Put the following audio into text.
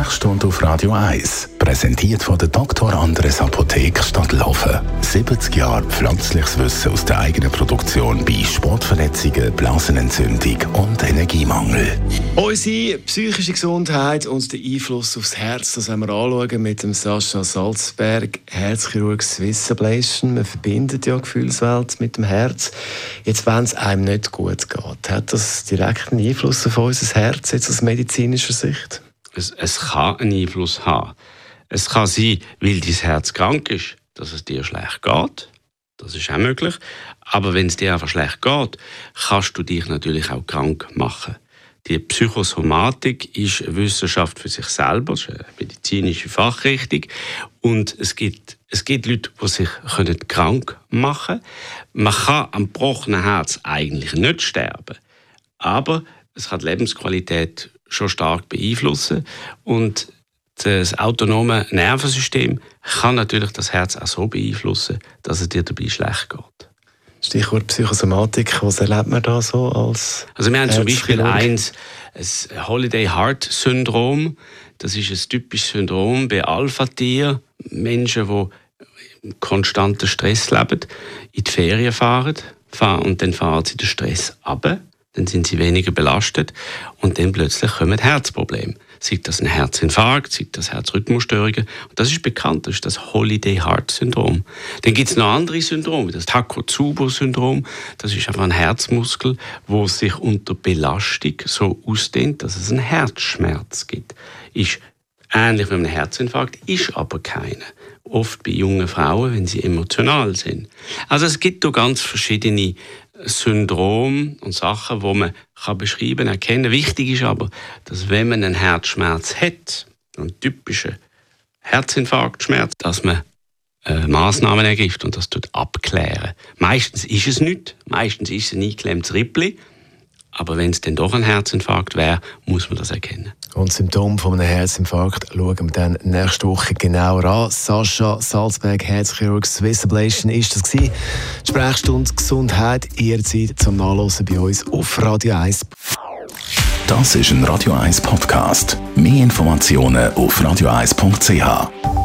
Sprechstunde auf Radio 1. Präsentiert von der Dr. Andres Apotheke Stadtlaufen. 70 Jahre pflanzliches Wissen aus der eigenen Produktion bei Sportverletzungen, Blasenentzündung und Energiemangel. Unsere psychische Gesundheit und der Einfluss aufs Herz, das wollen wir anschauen mit dem Sascha Salzberg, Herzchirurg Swiss Ablation. Man verbindet ja die Gefühlswelt mit dem Herz. Jetzt, wenn es einem nicht gut geht, hat das direkt einen Einfluss auf unser Herz, jetzt aus medizinischer Sicht? Es kann einen Einfluss haben. Es kann sein, weil dein Herz krank ist, dass es dir schlecht geht. Das ist auch möglich. Aber wenn es dir einfach schlecht geht, kannst du dich natürlich auch krank machen. Die Psychosomatik ist eine Wissenschaft für sich selber, es ist eine medizinische Fachrichtung. Und es gibt Leute, die sich krank machen können. Man kann am gebrochenen Herz eigentlich nicht sterben. Aber es kann die Lebensqualität schon stark beeinflussen. Und das autonome Nervensystem kann natürlich das Herz auch so beeinflussen, dass es dir dabei schlecht geht. Stichwort Psychosomatik, was erlebt man da so als Also wir haben zum Beispiel ein Holiday Heart Syndrom. Das ist ein typisches Syndrom bei Alpha-Tieren, Menschen, die im konstanten Stress leben, in die Ferien fahren und dann fahren sie den Stress runter. Dann sind sie weniger belastet und dann plötzlich kommen Herzprobleme. Sei das ein Herzinfarkt, sei das Herzrhythmusstörungen. Und das ist bekannt, das ist das Holiday Heart Syndrom. Dann gibt es noch andere Syndrome, das Takotsubo-Syndrom. Das ist einfach ein Herzmuskel, der sich unter Belastung so ausdehnt, dass es einen Herzschmerz gibt. Ist ähnlich wie ein Herzinfarkt, ist aber keiner. Oft bei jungen Frauen, wenn sie emotional sind. Also es gibt da ganz verschiedene Syndrom und Sachen, die man beschreiben, erkennen. Wichtig ist aber, dass wenn man einen Herzschmerz hat, einen typischen Herzinfarktschmerz, dass man Massnahmen ergreift und das abklären. Meistens ist es nicht, meistens ist es ein eingeklemmtes Rippli, aber wenn es dann doch ein Herzinfarkt wäre, muss man das erkennen. Und Symptome von einem Herzinfarkt schauen wir dann nächste Woche genauer an. Sascha Salzberg, Herzchirurg Swiss Ablation, ist das gewesen. Die Sprechstunde Gesundheit, jederzeit zum Nachlesen bei uns auf Radio 1. Das ist ein Radio 1 Podcast. Mehr Informationen auf radio1.ch.